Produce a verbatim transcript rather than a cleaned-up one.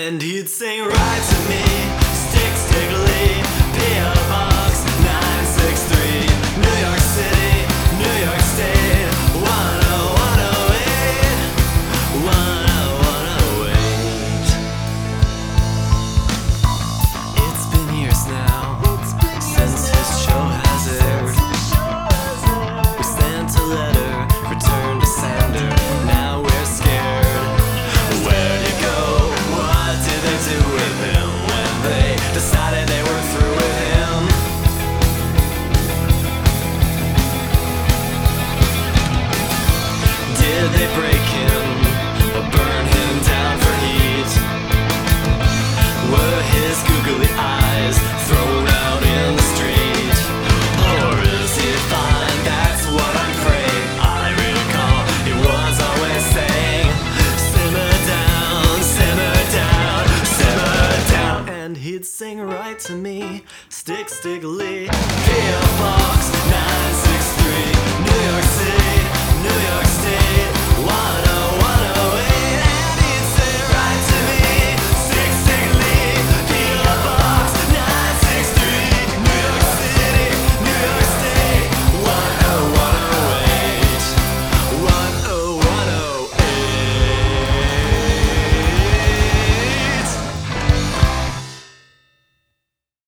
And he'd sing right to me, stick stickily, P O Box nine six three, New York City, New York State, one oh one oh eight, one oh one oh eight. It's been years now since his show has aired. We sent a letter, returned to sender, now we're scared. Where'd he go? What did they do with him when they decided they were through with him? Did they break him or burn him down for heat? Were his googly eyes thrown out in the street? Or is he fine? That's what I'm afraid. I recall he was always saying, simmer down, simmer down, simmer down. And he'd sing right to me, stick stickily, P O Box